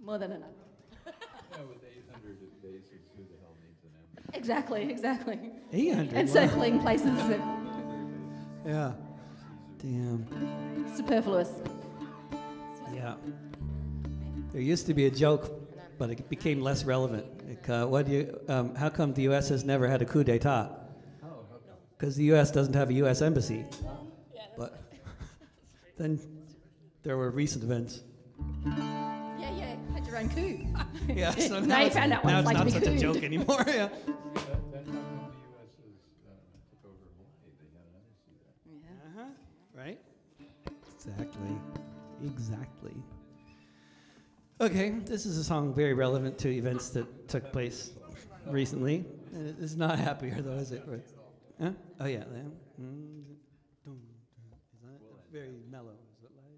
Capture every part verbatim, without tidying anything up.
More than enough. Yeah, with eight hundred bases, who the hell needs an ambulance? Exactly, exactly. eight hundred. And wow. circling places that Yeah. Damn. superfluous. Yeah. There used to be a joke, but it became less relevant. Like, uh, what do you? Um, how come the U S has never had a coup d'état? Because the U S doesn't have a U S embassy. But then there were recent events. Yeah, yeah, had your own coup. Yeah. So now now you it's, found out what now it's it's like to not be such a cooed. joke anymore. Yeah. That, that's how come the U S is, uh, took over Hawaii. They got an embassy there. Yeah. Uh-huh. Right? Exactly. Exactly. Okay, this is a song very relevant to events that took place recently. And it is not happier though, is it? Right. Huh? Oh yeah. yeah. Mm, dum, dum. Is that very mellow? Is it like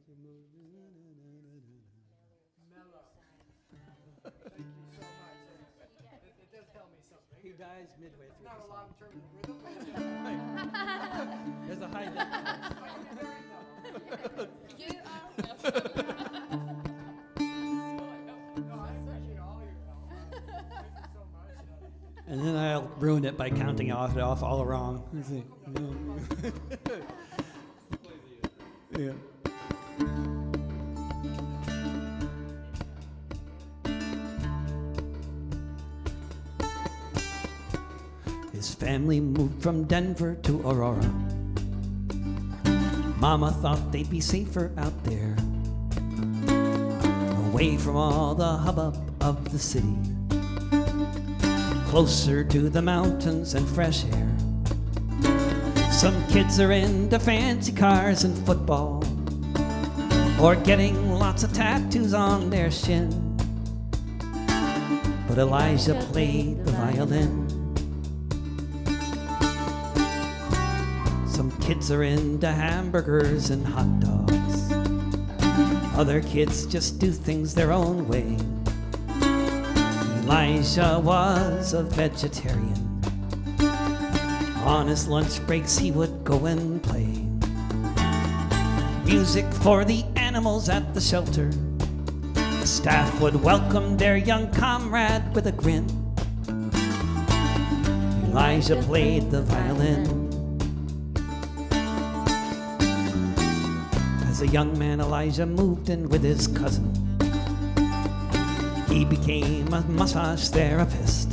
he dies midway through. Not a long-term rhythm. There's a high def. You are. And then I'll ruin it by counting off it off all wrong. Yeah. His family moved from Denver to Aurora. Mama thought they'd be safer out there, away from all the hubbub of the city, closer to the mountains and fresh air. Some kids are into fancy cars and football, or getting lots of tattoos on their shin. But Elijah played the violin. Some kids are into hamburgers and hot dogs. Other kids just do things their own way. Elijah was a vegetarian. On his lunch breaks he would go and play music for the animals at the shelter. The staff would welcome their young comrade with a grin. Elijah played the violin. As a young man, Elijah moved in with his cousin. He became a massage therapist.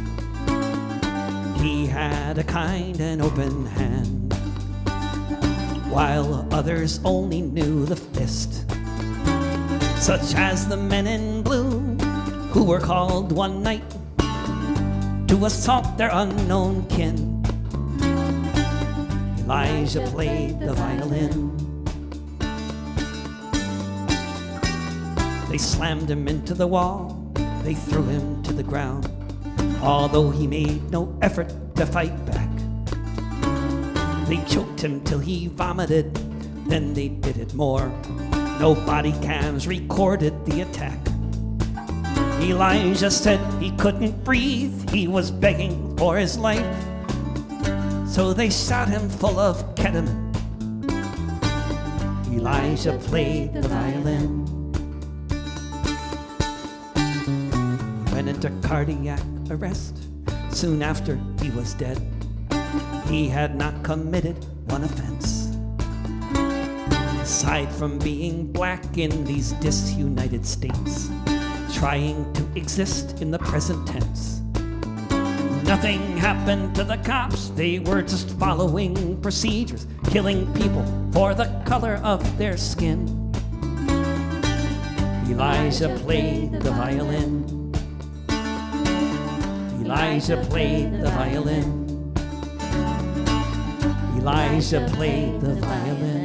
He had a kind and open hand, while others only knew the fist, such as the men in blue who were called one night to assault their unknown kin. Elijah played the violin. They slammed him into the wall, they threw him to the ground, although he made no effort to fight back. They choked him till he vomited, then they did it more. No body cams recorded the attack. Elijah said he couldn't breathe, he was begging for his life. So they shot him full of ketamine. Elijah played the violin. Went into cardiac arrest. Soon after he was dead. He had not committed one offense, aside from being black in these disunited states, trying to exist in the present tense. Nothing happened to the cops, they were just following procedures, killing people for the color of their skin. Elijah played the violin. Elijah played the violin. Elijah played the violin.